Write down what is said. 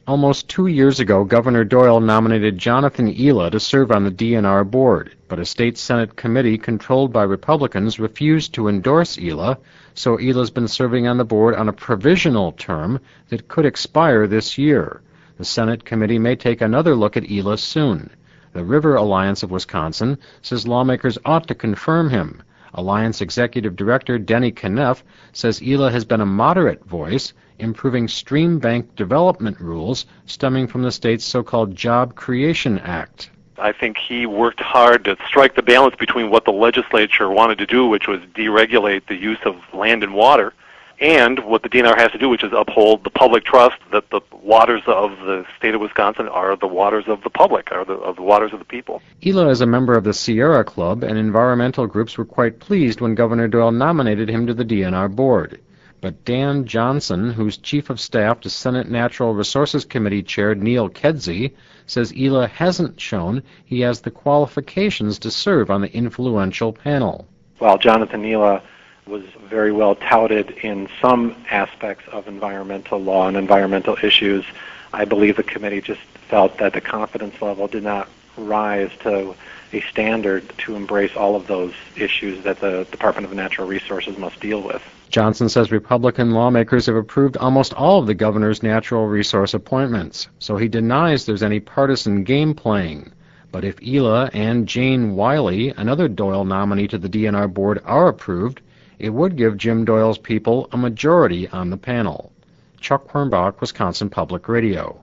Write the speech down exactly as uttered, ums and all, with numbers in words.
Almost two years ago, Governor Doyle nominated Jonathan Ela to serve on the D N R board, but a state Senate committee controlled by Republicans refused to endorse Ela, so Ela's been serving on the board on a provisional term that could expire this year. The Senate committee may take another look at Ela soon. The River Alliance of Wisconsin says lawmakers ought to confirm him. Alliance Executive Director Denny Kneff says Ela has been a moderate voice, improving stream bank development rules stemming from the state's so-called Job Creation Act. I think he worked hard to strike the balance between what the legislature wanted to do, which was deregulate the use of land and water, and what the D N R has to do, which is uphold the public trust that the waters of the state of Wisconsin are the waters of the public, are the, of the waters of the people. Ela is a member of the Sierra Club, and environmental groups were quite pleased when Governor Doyle nominated him to the D N R board. But Dan Johnson, who's chief of staff to Senate Natural Resources Committee Chair Neil Kedzie, says Ela hasn't shown he has the qualifications to serve on the influential panel. While Jonathan Ela was very well touted in some aspects of environmental law and environmental issues, I believe the committee just felt that the confidence level did not rise to a standard to embrace all of those issues that the Department of Natural Resources must deal with. Johnson says Republican lawmakers have approved almost all of the governor's natural resource appointments, so he denies there's any partisan game playing. But if Ela and Jane Wiley, another Doyle nominee to the D N R board, are approved, it would give Jim Doyle's people a majority on the panel. Chuck Hornbach, Wisconsin Public Radio.